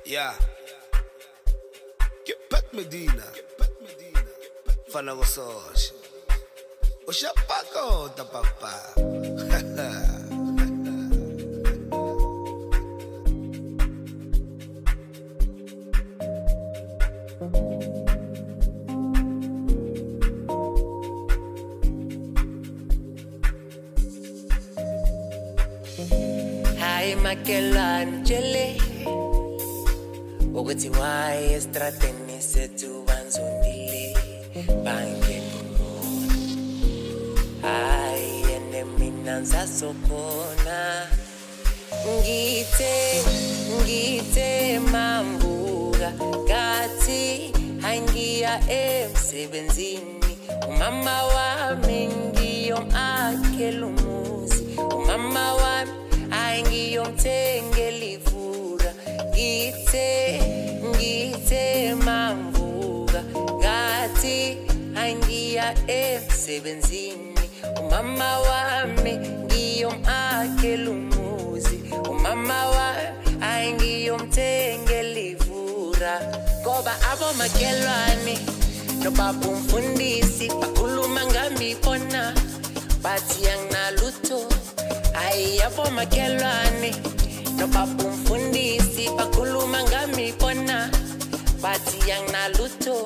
Yeah. Get back Medina. Fana ko sosh. O siya pa ko tapapa. Hay makelangele ukuthi why estrateni sethu banzondile bangekho hay ene mina ngizasokhona ngithe mambuka kathi hangiya emsebenzini umama wami ngiyomakhela umuzi umama wami ngiyomthengela ivura ngithe mambuka ngathi angiya emsebenzini umama wami ngiyomakhela umuzi umama wami ngiyomthengela ivura ngoba abomakhelwane nobaba umfundisi bakhuluma ngami bona bathi anginalutho ayabo makelwane nobaba umfundisi bakhuluma ngami bona bathi anginalutho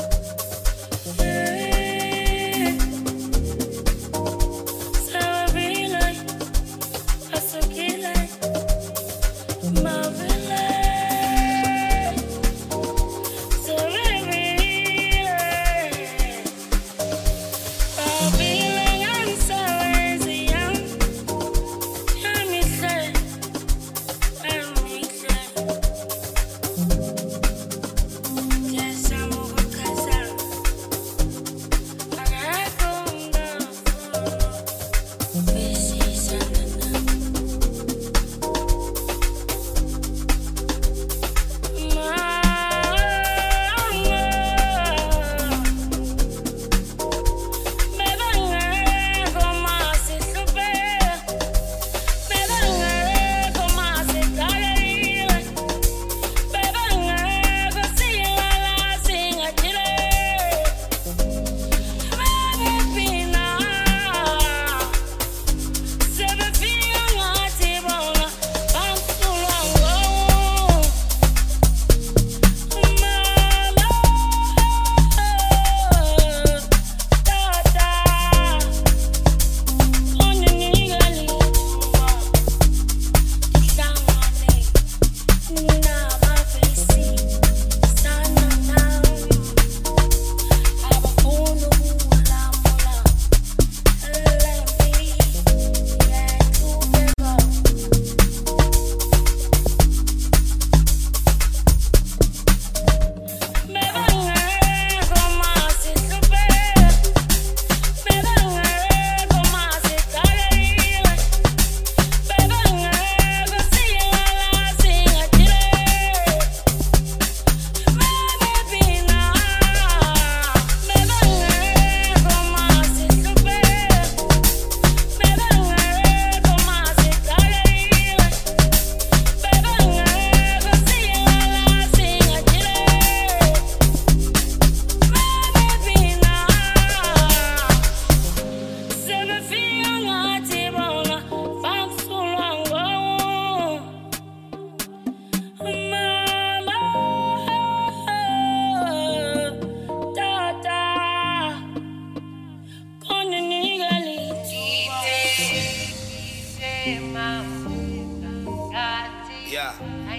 Yeah.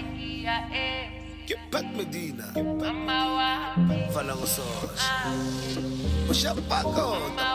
Get back Medina. Fana ko sosh. O siya pa ko